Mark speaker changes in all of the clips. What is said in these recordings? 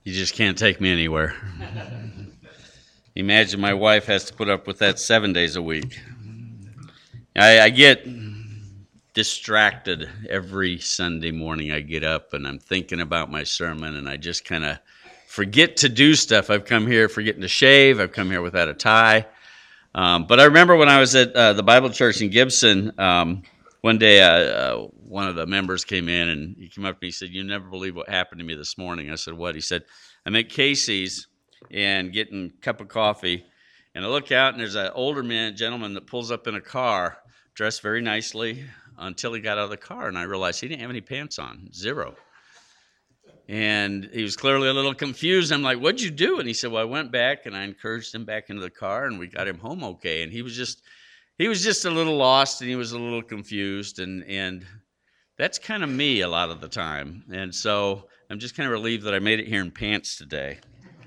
Speaker 1: You just can't take me anywhere. Imagine my wife has to put up with that 7 days a week. I get distracted every Sunday morning. I get up and I'm thinking about my sermon, and I just kind of forget to do stuff. I've come here forgetting to shave. I've come here without a tie. But I remember when I was at the Bible Church in Gibson, one day one of the members came in and he came up to me and he said, "You never believe what happened to me this morning." I said, "What?" He said, "I'm at Casey's and getting a cup of coffee, and I look out and there's an older gentleman that pulls up in a car, dressed very nicely, until he got out of the car, and I realized he didn't have any pants on, zero." And he was clearly a little confused. I'm like, "What'd you do?" And he said, "Well, I went back and I encouraged him back into the car, and we got him home okay." And he was just a little lost, and he was a little confused, and that's kind of me a lot of the time. And so I'm just kind of relieved that I made it here in pants today.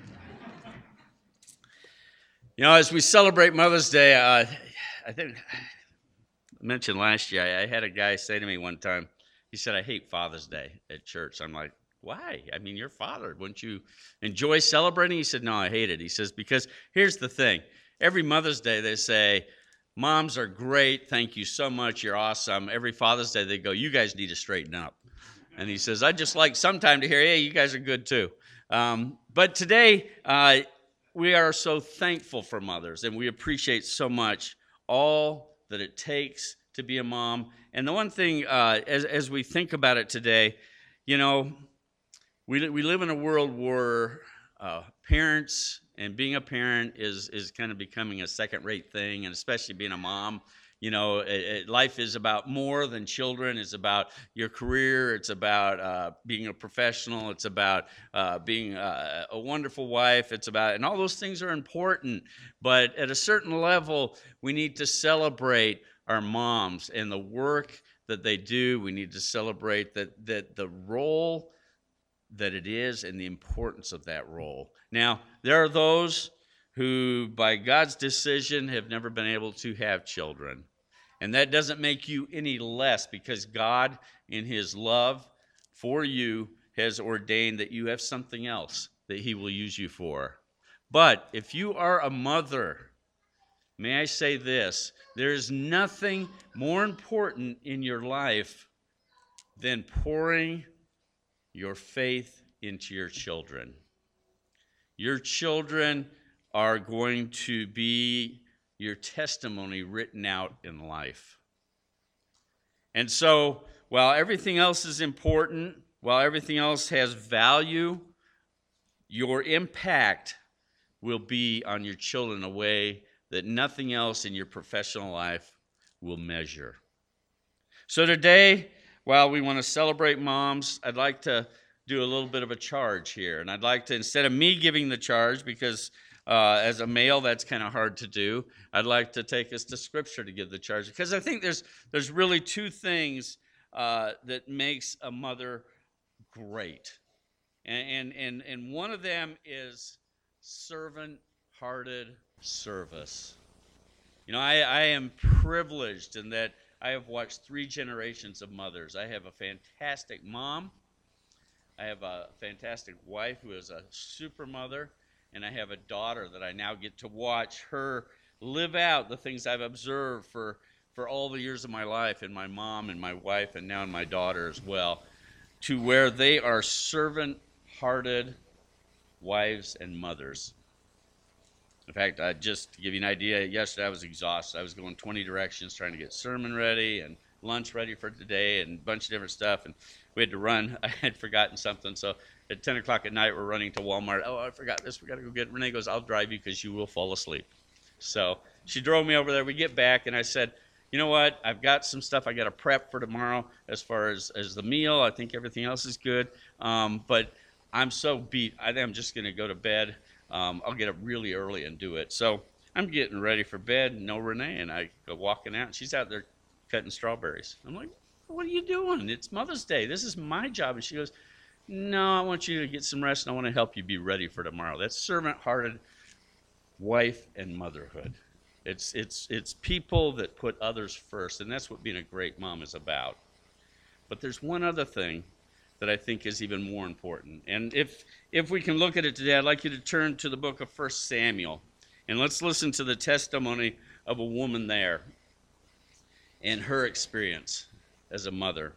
Speaker 1: You know, as we celebrate Mother's Day, I think I mentioned last year, I had a guy say to me one time, he said, "I hate Father's Day at church." I'm like, "Why? I mean, you're father. Wouldn't you enjoy celebrating?" He said, "No, I hate it." He says, "Because here's the thing. Every Mother's Day they say, 'Moms are great. Thank you so much. You're awesome.' Every Father's Day they go, 'You guys need to straighten up.'" And he says, "I'd just like sometime to hear, 'Hey, you guys are good too.'" But today, we are so thankful for mothers, and we appreciate so much all that it takes to be a mom. And the one thing, as we think about it today, you know, we live in a world where parents and being a parent is kind of becoming a second-rate thing, and especially being a mom. You know, life is about more than children. It's about your career. It's about being a professional. It's about being a wonderful wife. It's about, and all those things are important. But at a certain level, we need to celebrate our moms and the work that they do. We need to celebrate that the role that it is and the importance of that role. Now, there are those who, by God's decision, have never been able to have children. And that doesn't make you any less, because God, in his love for you, has ordained that you have something else that he will use you for. But if you are a mother, may I say this, there is nothing more important in your life than pouring your faith into your children. Your children are going to be your testimony written out in life. And so, while everything else is important, while everything else has value, your impact will be on your children in a way that nothing else in your professional life will measure. So today, while we want to celebrate moms, I'd like to do a little bit of a charge here. And I'd like to, instead of me giving the charge, because as a male, that's kind of hard to do, I'd like to take us to Scripture to give the charge. Because I think there's really two things that makes a mother great. And one of them is servant-hearted service. You know, I am privileged in that I have watched 3 generations of mothers. I have a fantastic mom. I have a fantastic wife who is a super mother. And I have a daughter that I now get to watch her live out the things I've observed for all the years of my life, in my mom and my wife, and now in my daughter as well, to where they are servant-hearted wives and mothers. In fact, just to give you an idea, yesterday I was exhausted. I was going 20 directions trying to get sermon ready and lunch ready for today and a bunch of different stuff, and we had to run. I had forgotten something, so at 10 o'clock at night, we're running to Walmart. "Oh, I forgot this. We got to go get it." Renee goes, "I'll drive you because you will fall asleep." So she drove me over there. We get back, and I said, "You know what? I've got some stuff I got to prep for tomorrow as far as the meal. I think everything else is good. But I'm so beat. I think I'm just going to go to bed. I'll get up really early and do it." So I'm getting ready for bed. No Renee, and I go walking out, and she's out there cutting strawberries. I'm like, "What are you doing? It's Mother's Day. This is my job." And she goes, "No, I want you to get some rest, and I want to help you be ready for tomorrow." That's servant-hearted wife and motherhood. It's people that put others first, and that's what being a great mom is about. But there's one other thing that I think is even more important. And if we can look at it today, I'd like you to turn to the book of 1 Samuel. And let's listen to the testimony of a woman there and her experience as a mother.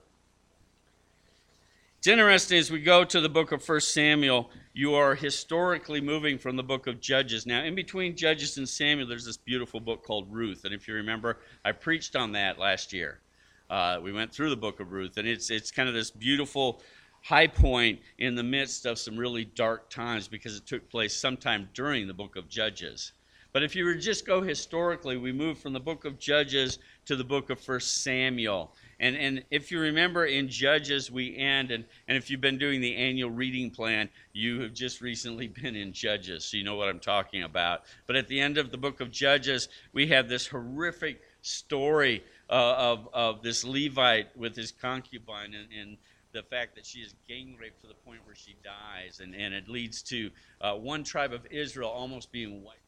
Speaker 1: It's interesting, as we go to the book of 1 Samuel, you are historically moving from the book of Judges. Now, in between Judges and Samuel, there's this beautiful book called Ruth. And if you remember, I preached on that last year. We went through the book of Ruth, and it's kind of this beautiful high point in the midst of some really dark times because it took place sometime during the book of Judges. But if you were to just go historically, we move from the book of Judges to the book of 1 Samuel. And if you remember in Judges, we end, and if you've been doing the annual reading plan, you have just recently been in Judges, so you know what I'm talking about. But at the end of the book of Judges, we have this horrific story of this Levite with his concubine and the fact that she is gang raped to the point where she dies. And it leads to one tribe of Israel almost being wiped.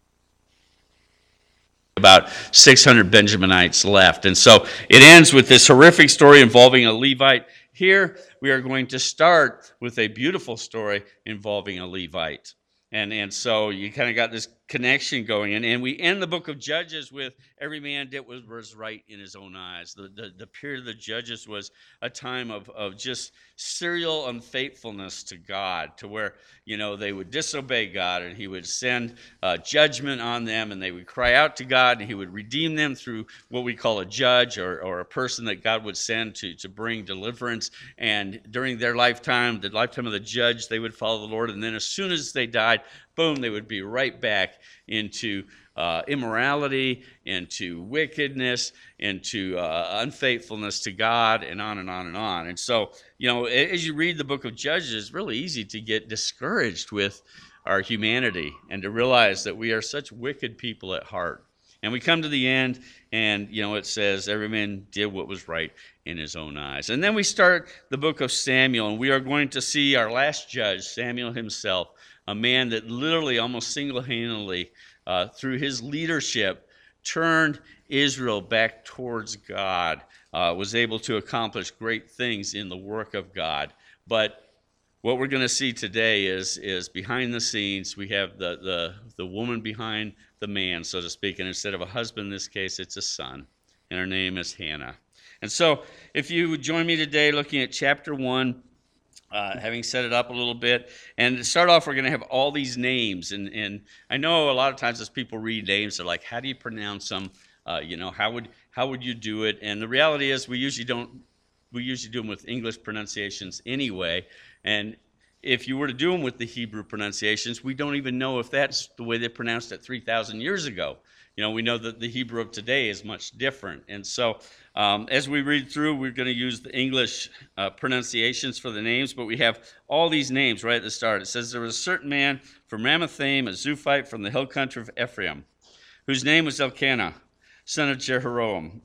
Speaker 1: About 600 Benjaminites left. And so it ends with this horrific story involving a Levite. Here we are going to start with a beautiful story involving a Levite. And so you kind of got this connection going. And we end the book of Judges with every man did what was right in his own eyes. The period of the Judges was a time of just serial unfaithfulness to God, to where, they would disobey God and he would send judgment on them, and they would cry out to God and he would redeem them through what we call a judge or a person that God would send to bring deliverance. And during their lifetime, the lifetime of the judge, they would follow the Lord. And then as soon as they died, boom, they would be right back into immorality, into wickedness, into unfaithfulness to God, and on and on and on. And so, as you read the book of Judges, it's really easy to get discouraged with our humanity and to realize that we are such wicked people at heart. And we come to the end, and, it says, every man did what was right in his own eyes. And then we start the book of Samuel, and we are going to see our last judge, Samuel himself, a man that literally almost single-handedly, through his leadership, turned Israel back towards God, was able to accomplish great things in the work of God. But what we're going to see today is behind the scenes, we have the woman behind the man, so to speak. And instead of a husband in this case, it's a son. And her name is Hannah. And so if you would join me today looking at chapter 1, having set it up a little bit. And to start off, we're going to have all these names. And I know a lot of times as people read names, they're like, how do you pronounce them? How would you do it? And the reality is we usually do them with English pronunciations anyway. And if you were to do them with the Hebrew pronunciations, we don't even know if that's the way they pronounced it 3,000 years ago. We know that the Hebrew of today is much different. And so as we read through, we're going to use the English pronunciations for the names, but we have all these names right at the start. It says, there was a certain man from Ramathaim, a Zuphite from the hill country of Ephraim, whose name was Elkanah, son of Jerome,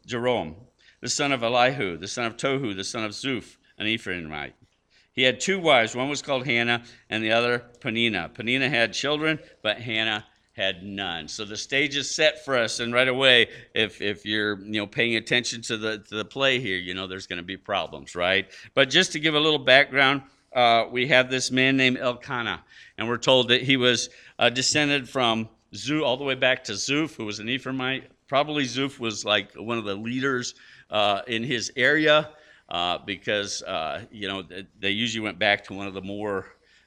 Speaker 1: the son of Elihu, the son of Tohu, the son of Zuph, an Ephraimite. He had two wives. One was called Hannah, and the other Peninnah. Peninnah had children, but Hannah had none. So the stage is set for us, and right away, if you're paying attention to the play here, there's going to be problems, right? But just to give a little background, we have this man named Elkanah, and we're told that he was descended from Zuph all the way back to Zuph, who was an Ephraimite. Probably Zuph was like one of the leaders in his area because they usually went back to one of the more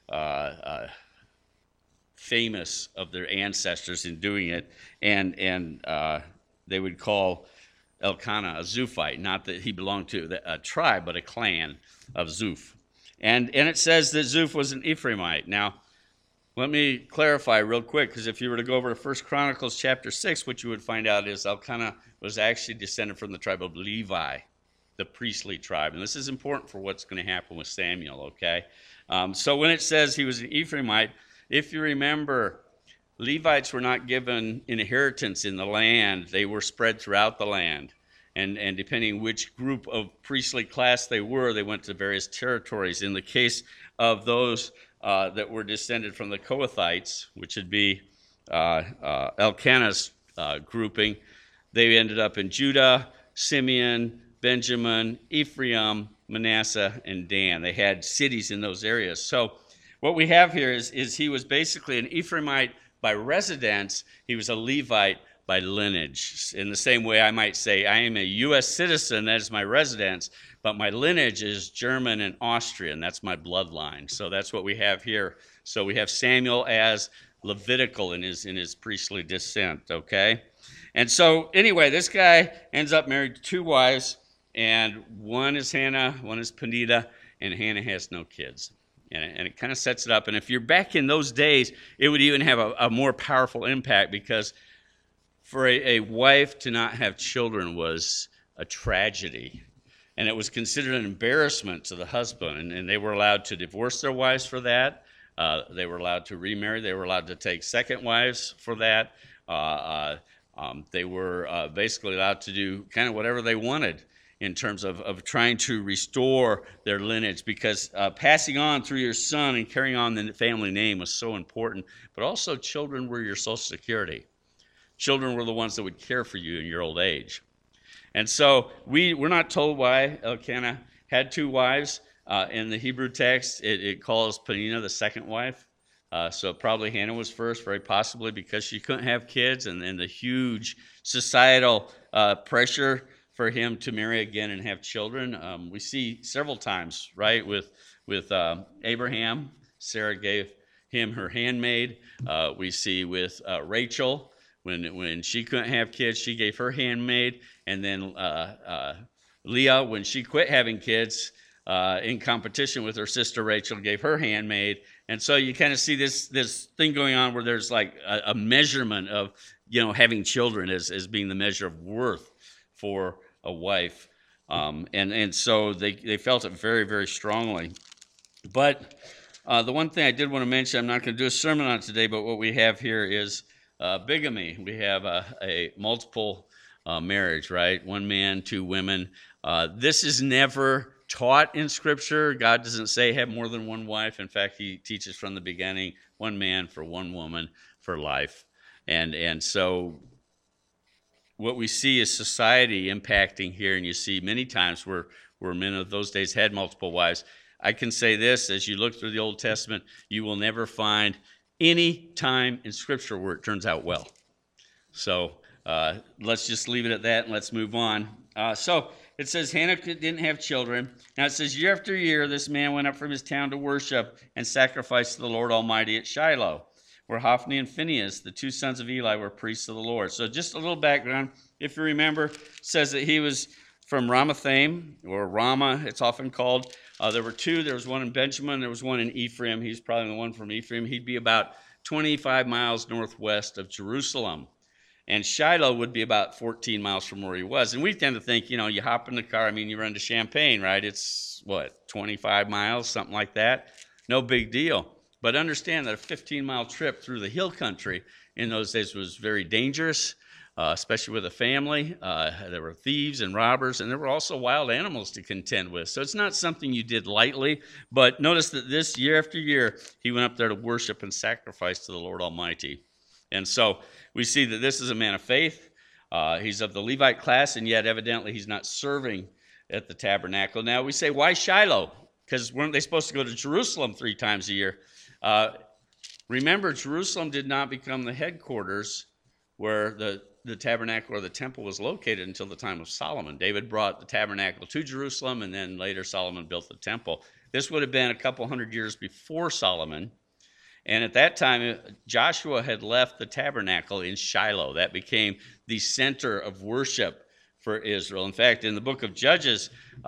Speaker 1: famous of their ancestors in doing it, and they would call Elkanah a Zuphite, not that he belonged to a tribe, but a clan of Zuph. And it says that Zuph was an Ephraimite. Now, let me clarify real quick, because if you were to go over to 1 Chronicles chapter 6, what you would find out is Elkanah was actually descended from the tribe of Levi, the priestly tribe. And this is important for what's going to happen with Samuel, okay? So when it says he was an Ephraimite, if you remember, Levites were not given inheritance in the land. They were spread throughout the land. And depending which group of priestly class they were, they went to various territories. In the case of those that were descended from the Kohathites, which would be Elkanah's grouping, they ended up in Judah, Simeon, Benjamin, Ephraim, Manasseh, and Dan. They had cities in those areas. So what we have here is he was basically an Ephraimite by residence. He was a Levite by lineage. In the same way I might say, I am a U.S. citizen, that is my residence, but my lineage is German and Austrian. That's my bloodline. So that's what we have here. So we have Samuel as Levitical in his priestly descent, okay? And so anyway, this guy ends up married to 2 wives, and one is Hannah, one is Peninnah, and Hannah has no kids. And it kind of sets it up. And if you're back in those days, it would even have a more powerful impact, because for a wife to not have children was a tragedy. And it was considered an embarrassment to the husband. And they were allowed to divorce their wives for that. They were allowed to remarry. They were allowed to take second wives for that. They were basically allowed to do kind of whatever they wanted in terms of trying to restore their lineage, because passing on through your son and carrying on the family name was so important. But also, children were your social security. Children were the ones that would care for you in your old age. And so we're not told why Elkanah had 2 wives. In the Hebrew text, it calls Peninnah the second wife. So probably Hannah was first, very possibly because she couldn't have kids, and the huge societal pressure for him to marry again and have children. We see several times, right, with Abraham, Sarah gave him her handmaid. We see with Rachel, when she couldn't have kids, she gave her handmaid. And then Leah, when she quit having kids, in competition with her sister Rachel, gave her handmaid. And so you kind of see this thing going on where there's like a measurement of, having children as being the measure of worth for a wife. And so they felt it very, very strongly. But the one thing I did want to mention, I'm not going to do a sermon on it today, but what we have here is bigamy. We have a multiple marriage, right? 1 man, 2 women. This is never taught in Scripture. God doesn't say have more than 1 wife. In fact, he teaches from the beginning, 1 man for 1 woman for life. And so what we see is society impacting here, and you see many times where men of those days had multiple wives. I can say this, as you look through the Old Testament, you will never find any time in Scripture where it turns out well. So let's just leave it at that, and let's move on. So it says Hannah didn't have children. Now it says, year after year, this man went up from his town to worship and sacrifice to the Lord Almighty at Shiloh, where Hophni and Phinehas, the 2 sons of Eli, were priests of the Lord. So just a little background. If you remember, it says that he was from Ramathaim, or Ramah, it's often called. There were 2. There was one in Benjamin. There was one in Ephraim. He's probably the one from Ephraim. He'd be about 25 miles northwest of Jerusalem. And Shiloh would be about 14 miles from where he was. And we tend to think, you hop in the car, you run to Champaign, right? It's, 25 miles, something like that. No big deal. But understand that a 15-mile trip through the hill country in those days was very dangerous, especially with a family. There were thieves and robbers, and there were also wild animals to contend with. So it's not something you did lightly. But notice that this year after year, he went up there to worship and sacrifice to the Lord Almighty. And so we see that this is a man of faith. He's of the Levite class, and yet evidently he's not serving at the tabernacle. Now we say, why Shiloh? Because weren't they supposed to go to Jerusalem 3 times a year? Remember, Jerusalem did not become the headquarters where the tabernacle or the temple was located until the time of Solomon. David brought the tabernacle to Jerusalem, and then later Solomon built the temple. This would have been a couple hundred years before Solomon. And at that time, Joshua had left the tabernacle in Shiloh. That became the center of worship for Israel. In fact, in the book of Judges,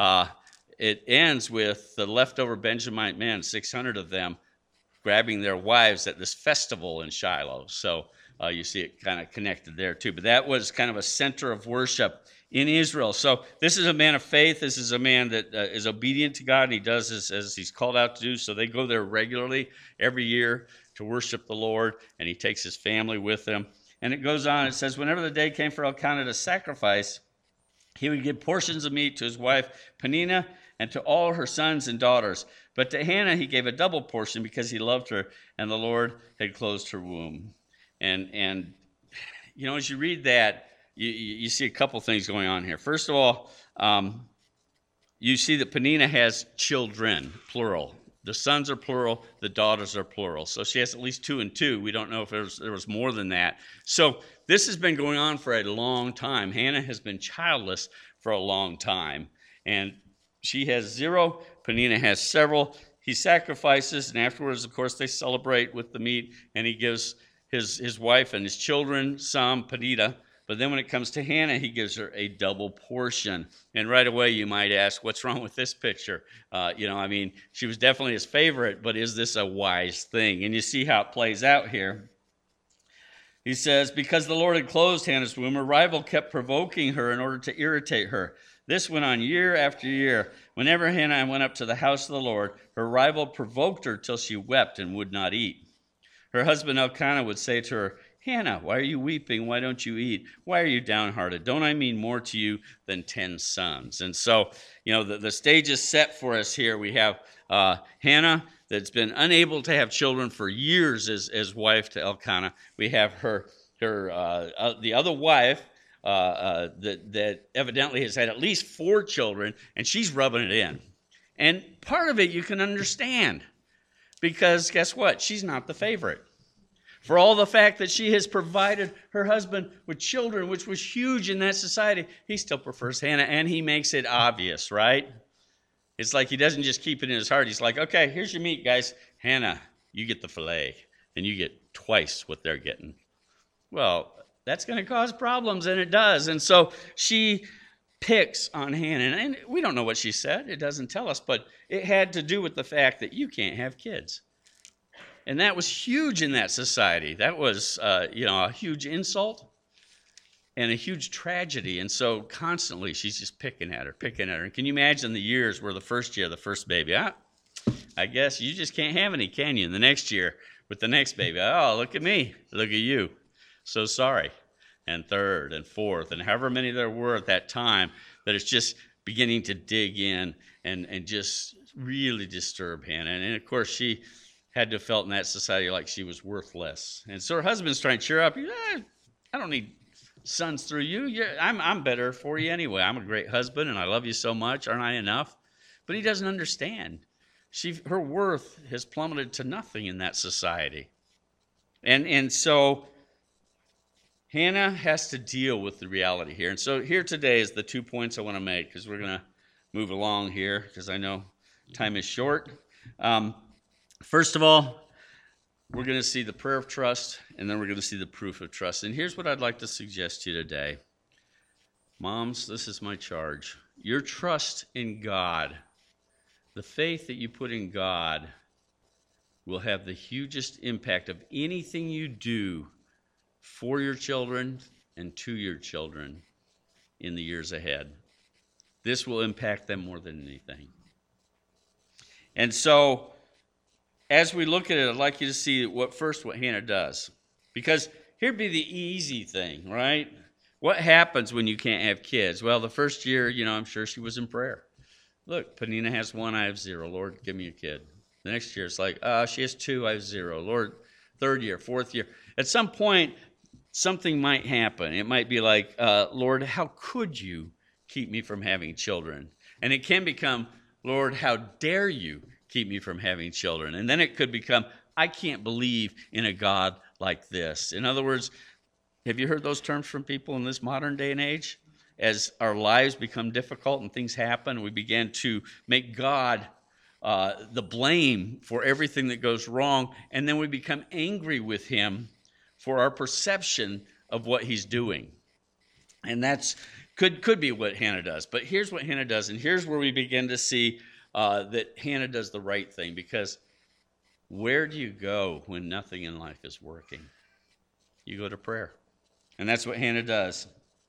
Speaker 1: it ends with the leftover Benjamite men, 600 of them, grabbing their wives at this festival in Shiloh. So you see it kind of connected there too. But that was kind of a center of worship in Israel. So this is a man of faith. This is a man that is obedient to God, and he does this as he's called out to do. So they go there regularly every year to worship the Lord, and he takes his family with him. And it goes on. It says, whenever the day came for Elkanah to sacrifice, he would give portions of meat to his wife Peninnah and to all her sons and daughters. But to Hannah he gave a double portion because he loved her, and the Lord had closed her womb. And as you read that, you see a couple things going on here. First of all, you see that Peninnah has children, plural. The sons are plural, the daughters are plural. So she has at least 2 and 2. We don't know if there was more than that. So this has been going on for a long time. Hannah has been childless for a long time. And she has 0. Peninnah has several. He sacrifices, and afterwards, of course, they celebrate with the meat, and he gives his wife and his children some, Peninnah. But then when it comes to Hannah, he gives her a double portion. And right away, you might ask, what's wrong with this picture? She was definitely his favorite, but is this a wise thing? And you see how it plays out here. He says, because the Lord had closed Hannah's womb, her rival kept provoking her in order to irritate her. This went on year after year. Whenever Hannah went up to the house of the Lord, her rival provoked her till she wept and would not eat. Her husband Elkanah would say to her, Hannah, why are you weeping? Why don't you eat? Why are you downhearted? Don't I mean more to you than 10 sons? And so, the stage is set for us here. We have Hannah that's been unable to have children for years as wife to Elkanah. We have the other wife that evidently has had at least 4 children, and she's rubbing it in. And part of it you can understand, because guess what? She's not the favorite. For all the fact that she has provided her husband with children, which was huge in that society, he still prefers Hannah, and he makes it obvious, right? It's like he doesn't just keep it in his heart. He's like, okay, here's your meat, guys. Hannah, you get the filet, and you get twice what they're getting. Well, that's going to cause problems, and it does. And so she picks on Hannah, and we don't know what she said. It doesn't tell us, but it had to do with the fact that you can't have kids. And that was huge in that society. That was, a huge insult and a huge tragedy. And so constantly she's just picking at her. And can you imagine the years where the first year, the first baby, I guess you just can't have any, can you? And the next year with the next baby, oh, look at me, look at you. So sorry. And third and fourth, and however many there were at that time, that it's just beginning to dig in and just really disturb Hannah. And of course, she had to have felt in that society like she was worthless. And so her husband's trying to cheer her up. I don't need sons through you. I'm better for you anyway. I'm a great husband, and I love you so much. Aren't I enough? But he doesn't understand. Her worth has plummeted to nothing in that society. And so Hannah has to deal with the reality here. And so here today is the 2 points I want to make, because we're going to move along here, because I know time is short. First of all, we're going to see the prayer of trust, and then we're going to see the proof of trust. And here's what I'd like to suggest to you today. Moms, this is my charge. Your trust in God, the faith that you put in God, will have the hugest impact of anything you do for your children and to your children in the years ahead. This will impact them more than anything. And so, as we look at it, I'd like you to see what Hannah does. Because here'd be the easy thing, right? What happens when you can't have kids? Well, the first year, I'm sure she was in prayer. Look, Peninnah has 1, I have 0. Lord, give me a kid. The next year, it's like, she has 2, I have 0. Lord, third year, fourth year. At some point, something might happen. It might be like, Lord, how could you keep me from having children? And it can become, Lord, how dare you keep me from having children? And then it could become, I can't believe in a God like this. In other words, have you heard those terms from people in this modern day and age? As our lives become difficult and things happen, we begin to make God the blame for everything that goes wrong, and then we become angry with him for our perception of what he's doing. And that's could be what Hannah does. But here's what Hannah does, and here's where we begin to see that Hannah does the right thing, because where do you go when nothing in life is working? You go to prayer. And that's what Hannah does.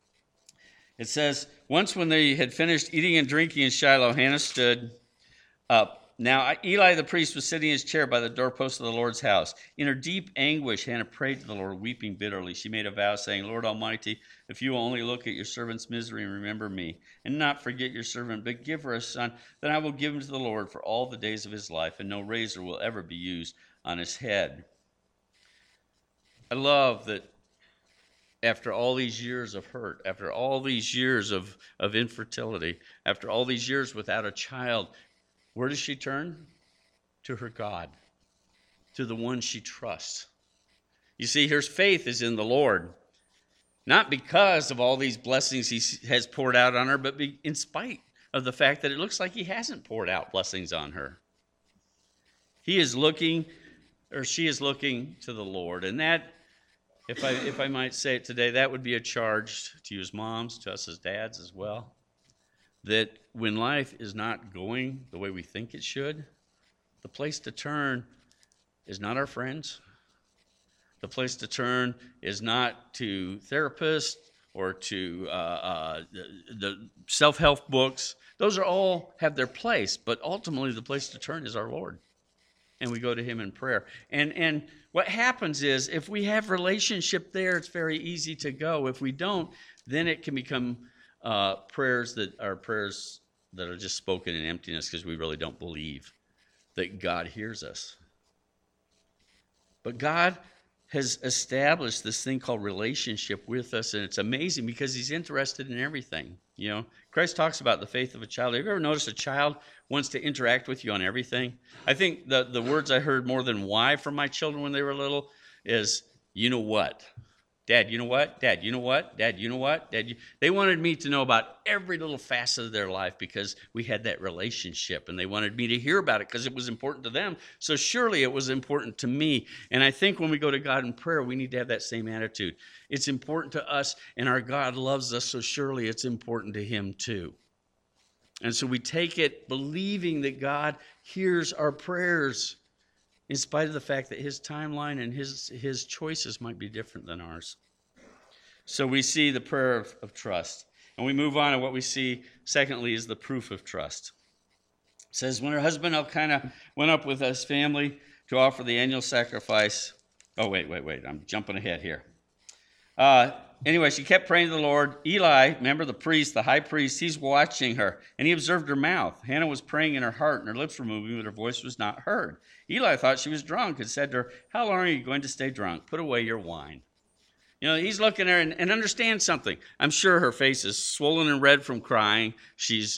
Speaker 1: It says, once when they had finished eating and drinking in Shiloh, Hannah stood up. Now Eli the priest was sitting in his chair by the doorpost of the Lord's house. In her deep anguish, Hannah prayed to the Lord, weeping bitterly. She made a vow, saying, Lord Almighty, if you will only look at your servant's misery and remember me, and not forget your servant, but give her a son, then I will give him to the Lord for all the days of his life, and no razor will ever be used on his head. I love that after all these years of hurt, after all these years of infertility, after all these years without a child, where does she turn? To her God, to the one she trusts. You see, her faith is in the Lord, not because of all these blessings he has poured out on her, but in spite of the fact that it looks like he hasn't poured out blessings on her. He is looking, or she is looking to the Lord. And that, if I might say it today, that would be a charge to you as moms, to us as dads as well, that when life is not going the way we think it should, the place to turn is not our friends. The place to turn is not to therapists or to the self-help books. Those are all have their place, but ultimately the place to turn is our Lord. And we go to him in prayer. And what happens is, if we have relationship there, it's very easy to go. If we don't, then it can become prayers that are just spoken in emptiness because we really don't believe that God hears us. But God has established this thing called relationship with us, and it's amazing because he's interested in everything. You know, Christ talks about the faith of a child. Have you ever noticed a child wants to interact with you on everything? I think the words I heard more than why from my children when they were little is, you know what? Dad, you know what? Dad, you know what? Dad, you know what? Dad, They wanted me to know about every little facet of their life because we had that relationship, and they wanted me to hear about it because it was important to them. So surely it was important to me. And I think when we go to God in prayer, we need to have that same attitude. It's important to us, and our God loves us, so surely it's important to him too. And so we take it believing that God hears our prayers, in spite of the fact that his timeline and his choices might be different than ours. So we see the prayer of trust. And we move on, and what we see, secondly, is the proof of trust. It says, when her husband Elkanah went up with his family to offer the annual sacrifice. Oh, wait. I'm jumping ahead here. Anyway, she kept praying to the Lord. Eli, remember the priest, the high priest, he's watching her, and he observed her mouth. Hannah was praying in her heart, and her lips were moving, but her voice was not heard. Eli thought she was drunk and said to her, how long are you going to stay drunk? Put away your wine. You know, he's looking at her and understand something. I'm sure her face is swollen and red from crying. She's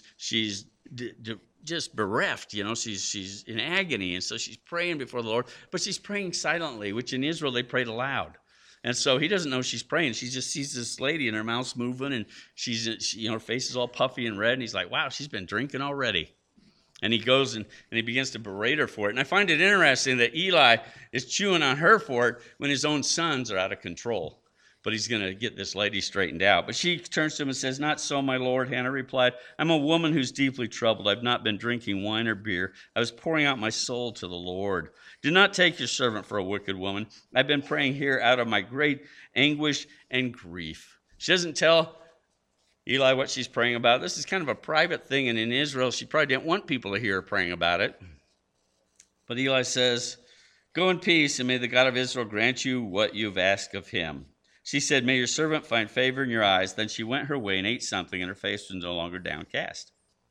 Speaker 1: just bereft, you know. She's in agony, and so she's praying before the Lord, but she's praying silently, which in Israel they prayed aloud. And so he doesn't know she's praying. She just sees this lady and her mouth's moving, and her face is all puffy and red. And he's like, wow, she's been drinking already. And he goes and he begins to berate her for it. And I find it interesting that Eli is chewing on her for it when his own sons are out of control. But he's going to get this lady straightened out. But she turns to him and says, not so, my lord. Hannah replied, I'm a woman who's deeply troubled. I've not been drinking wine or beer. I was pouring out my soul to the Lord. Do not take your servant for a wicked woman. I've been praying here out of my great anguish and grief. She doesn't tell Eli what she's praying about. This is kind of a private thing, and in Israel, she probably didn't want people to hear her praying about it. But Eli says, go in peace, and may the God of Israel grant you what you've asked of him. She said, may your servant find favor in your eyes. Then she went her way and ate something, and her face was no longer downcast.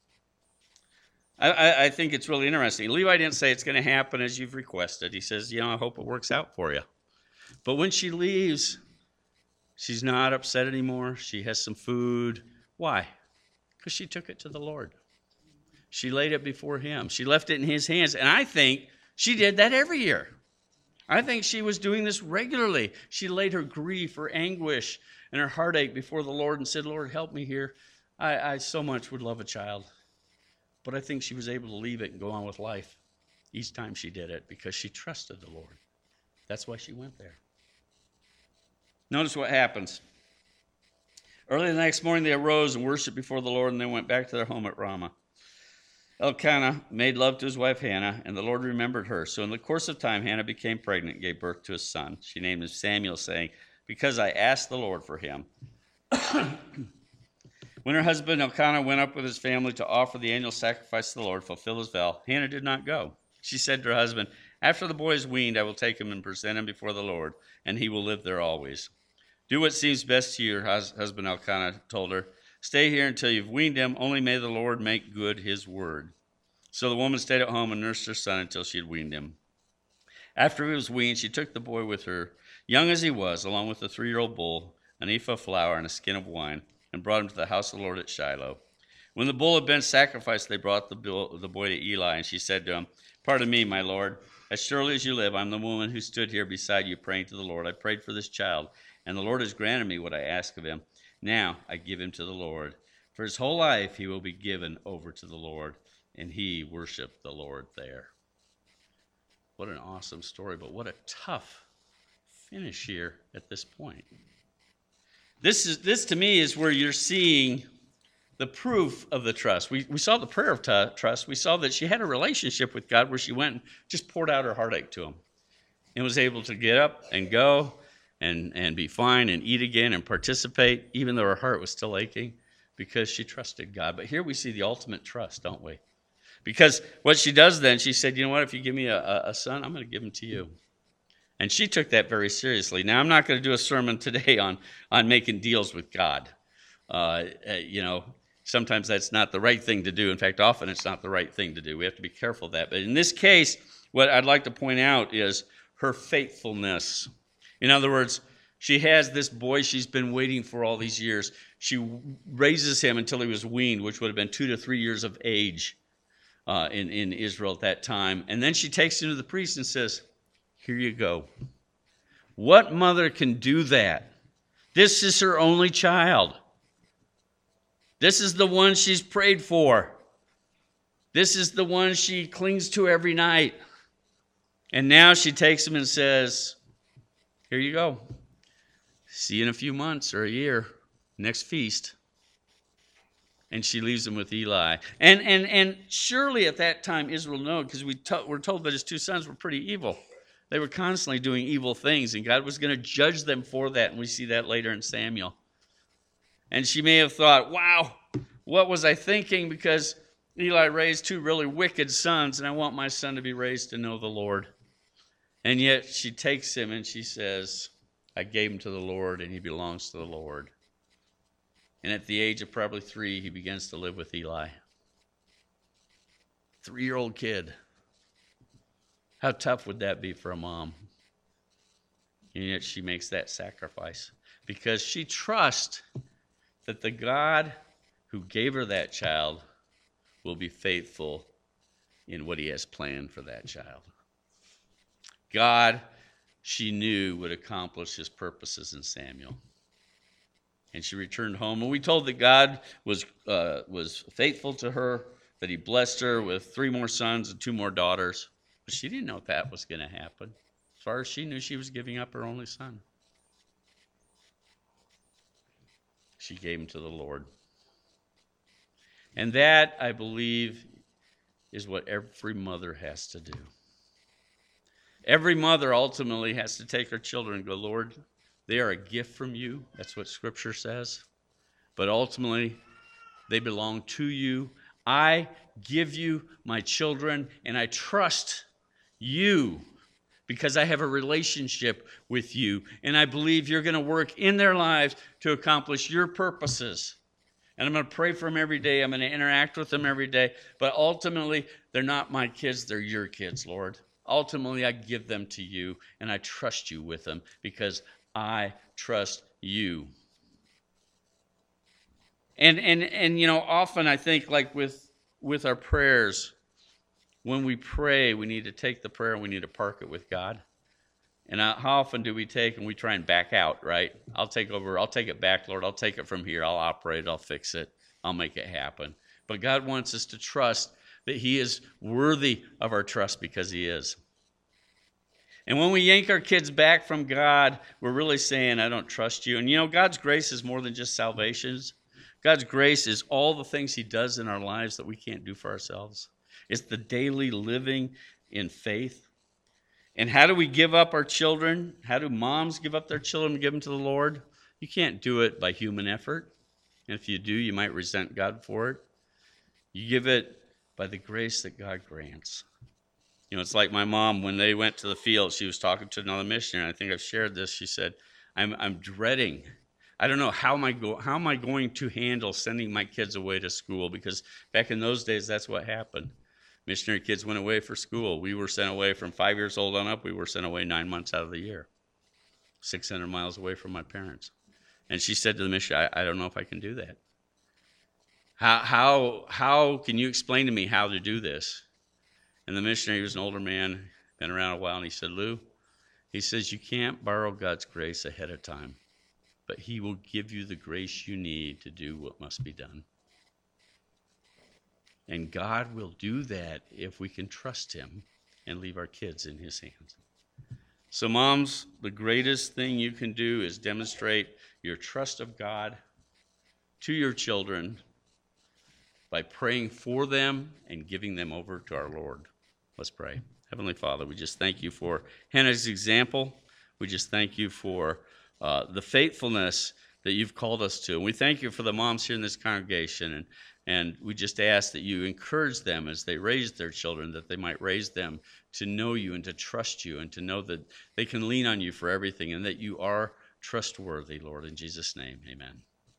Speaker 1: I think it's really interesting. Levi didn't say it's going to happen as you've requested. He says, I hope it works out for you. But when she leaves, she's not upset anymore. She has some food. Why? Because she took it to the Lord. She laid it before him. She left it in his hands. And I think she did that every year. I think she was doing this regularly. She laid her grief, her anguish, and her heartache before the Lord and said, Lord, help me here. I so much would love a child. But I think she was able to leave it and go on with life each time she did it because she trusted the Lord. That's why she went there. Notice what happens. Early the next morning they arose and worshiped before the Lord, and then went back to their home at Ramah. Elkanah made love to his wife Hannah, and the Lord remembered her. So in the course of time, Hannah became pregnant and gave birth to a son. She named him Samuel, saying, because I asked the Lord for him. When her husband Elkanah went up with his family to offer the annual sacrifice to the Lord, fulfill his vow, Hannah did not go. She said to her husband, after the boy is weaned, I will take him and present him before the Lord, and he will live there always. Do what seems best to you, her husband Elkanah told her. Stay here until you've weaned him. Only may the Lord make good his word. So the woman stayed at home and nursed her son until she had weaned him. After he was weaned, she took the boy with her, young as he was, along with the 3-year-old bull, an ephah of flour, and a skin of wine, and brought him to the house of the Lord at Shiloh. When the bull had been sacrificed, they brought the boy to Eli, and she said to him, "Pardon me, my Lord. As surely as you live, I'm the woman who stood here beside you praying to the Lord. I prayed for this child, and the Lord has granted me what I asked of him. Now I give him to the Lord. For his whole life he will be given over to the Lord." And he worshiped the Lord there. What an awesome story, but what a tough finish here at this point. This to me is where you're seeing the proof of the trust. We saw the prayer of trust. We saw that she had a relationship with God where she went and just poured out her heartache to him and was able to get up and go and be fine and eat again and participate, even though her heart was still aching, because she trusted God. But here we see the ultimate trust, don't we? Because what she does then, she said, "You know what, if you give me a son, I'm going to give him to you." And she took that very seriously. Now, I'm not going to do a sermon today on making deals with God. Sometimes that's not the right thing to do. In fact, often it's not the right thing to do. We have to be careful of that. But in this case, what I'd like to point out is her faithfulness. In other words, she has this boy she's been waiting for all these years. She raises him until he was weaned, which would have been 2 to 3 years of age in Israel at that time. And then she takes him to the priest and says, "Here you go." What mother can do that? This is her only child. This is the one she's prayed for. This is the one she clings to every night. And now she takes him and says, "Here you go. See you in a few months or a year, next feast." And she leaves him with Eli. And surely at that time Israel knew, because we're told that his 2 sons were pretty evil. They were constantly doing evil things, and God was going to judge them for that, and we see that later in Samuel. And she may have thought, "Wow, what was I thinking? Because Eli raised 2 really wicked sons, and I want my son to be raised to know the Lord." And yet she takes him and she says, "I gave him to the Lord, and he belongs to the Lord." And at the age of probably 3, he begins to live with Eli. 3-year-old kid. How tough would that be for a mom? And yet she makes that sacrifice because she trusts that the God who gave her that child will be faithful in what he has planned for that child. God, she knew, would accomplish his purposes in Samuel. And she returned home. And we told that God was faithful to her, that he blessed her with 3 more sons and 2 more daughters. But she didn't know that was going to happen. As far as she knew, she was giving up her only son. She gave him to the Lord. And that, I believe, is what every mother has to do. Every mother ultimately has to take her children and go, "Lord, they are a gift from you." That's what Scripture says. But ultimately, they belong to you. I give you my children, and I trust you because I have a relationship with you. And I believe you're going to work in their lives to accomplish your purposes. And I'm going to pray for them every day. I'm going to interact with them every day. But ultimately, they're not my kids. They're your kids, Lord. Ultimately, I give them to you, and I trust you with them because I trust you. And often I think like with our prayers, when we pray, we need to take the prayer and we need to park it with God. And how often do we take and we try and back out, right? I'll take over. I'll take it back, Lord. I'll take it from here. I'll operate. I'll fix it. I'll make it happen. But God wants us to trust that he is worthy of our trust because he is. And when we yank our kids back from God, we're really saying, "I don't trust you." And God's grace is more than just salvations. God's grace is all the things he does in our lives that we can't do for ourselves. It's the daily living in faith. And how do we give up our children? How do moms give up their children and give them to the Lord? You can't do it by human effort. And if you do, you might resent God for it. You give it by the grace that God grants. It's like my mom, when they went to the field, she was talking to another missionary. I think I've shared this. She said, I'm dreading. I don't know how am I going to handle sending my kids away to school, because back in those days, that's what happened. Missionary kids went away for school. We were sent away from 5 years old on up. We were sent away 9 months out of the year, 600 miles away from my parents. And she said to the missionary, I don't know if I can do that. How can you explain to me how to do this? And the missionary was an older man, been around a while, and he said, Lou, he says, you can't borrow God's grace ahead of time, but he will give you the grace you need to do what must be done. And God will do that if we can trust him and leave our kids in his hands. So moms, the greatest thing you can do is demonstrate your trust of God to your children by praying for them and giving them over to our Lord. Let's pray. Heavenly Father, we just thank you for Hannah's example. We just thank you for the faithfulness that you've called us to. And we thank you for the moms here in this congregation. And we just ask that you encourage them as they raise their children, that they might raise them to know you and to trust you and to know that they can lean on you for everything and that you are trustworthy, Lord. In Jesus' name, amen.